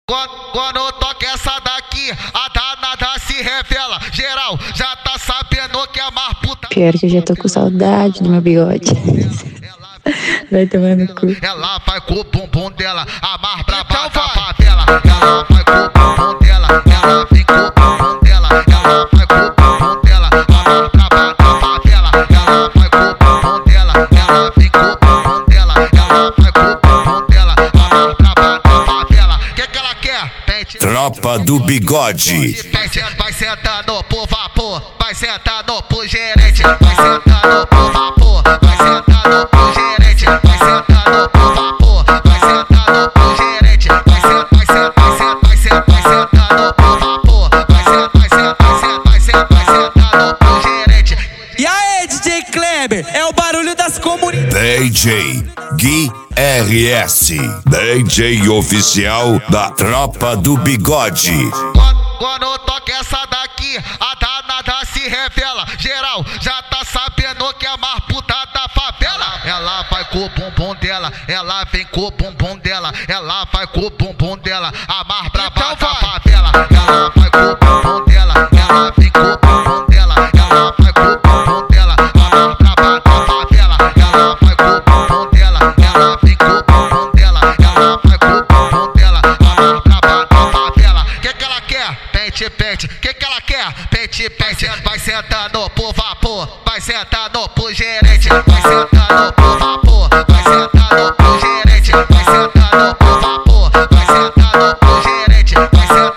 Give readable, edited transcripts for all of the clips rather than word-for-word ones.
Quando toca essa daqui, a danada se revela. Geral já tá sabendo que é mais puta. Pior que eu já tô com saudade do meu bigode. Vai tomar no cu. Ela vai com o bumbum dela, a mais braba da favela. Ela vai com o bumbum dela, ela vem com o bumbum dela. Ela vai com o bumbum dela, a mais braba da favela. Ela vai com o bumbum dela, ela vem com o bumbum dela. Ela vai com o bumbum dela, a mais braba da favela. Que ela quer? Pente. Tropa do Bigode. Vai sentando por vapor, vai sentando por gerente. Vai sentando por vapor, vai sentando por gerente. Vai sentando por vapor, vai sentando por gerente. Vai sentando por vapor, vai sentando por gerente. E aí, DJ Kleber, é o barulho das comunidades. DJ Gui RS, DJ oficial da Tropa do Bigode. Quando toca essa daqui, a danada se revela. Geral já tá sabendo que é mais puta da favela. Ela vai com o bumbum dela, ela vem com o bumbum dela. Ela vai com o bumbum dela, a mais braba da favela. Ela vai com o bumbum dela, ela vem com o bumbum dela. Ela vai com o bumbum dela, a mais braba da favela. Ela vai com o bumbum dela, ela vem com o bumbum dela. Ela vai com o bumbum dela, a mais braba da favela. Que ela quer? Pente, pente. Que ela quer? Pente, pente. Vai sentando por vapor, vai sentando por gerente. Vai sentando por vapor, vai sentando por gerente. Vai sentando por vapor, vai sentando por gerente. Vai sentando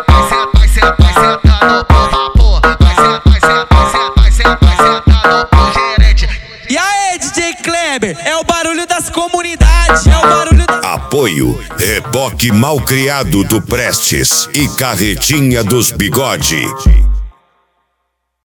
por vapor, vai sentando por gerente. E aí, DJ Kleber, é o barulho das comunidades. É o barulho das... Apoio Reboque Malcriado do Prestes e Carretinha dos Bigode.